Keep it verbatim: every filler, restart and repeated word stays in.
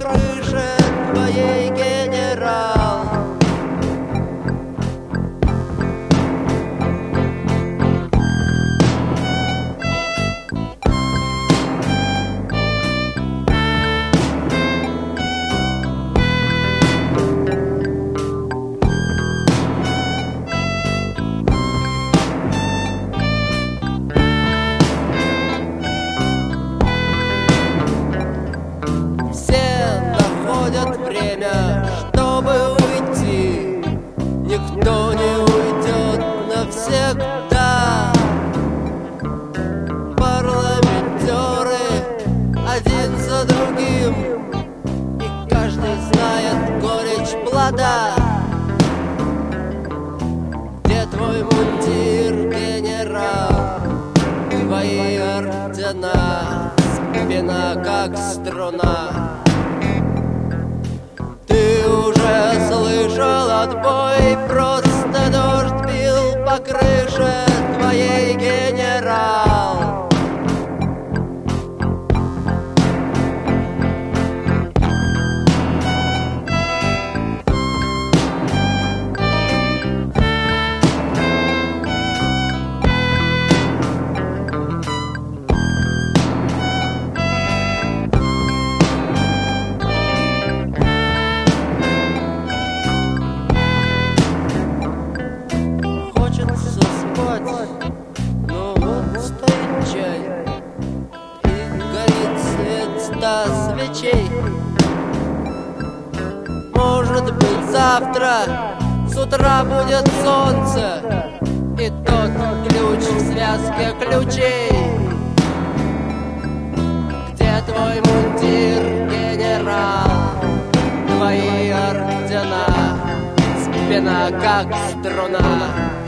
крыше твоей, генерал. Время, чтобы уйти, никто не уйдет навсегда. Парламентеры один за другим, и каждый знает горечь плода. Где твой мундир, генерал? Твои ордена, спина как струна. Ты уже слышал отбой, просто дождь бил по крыше твоей, генерал. Ну вот стоит чай, и горит свет ста свечей. Может быть, завтра с утра будет солнце, и тот ключ в связке ключей. Где твой мундир, генерал? Твои ордена, спина как струна.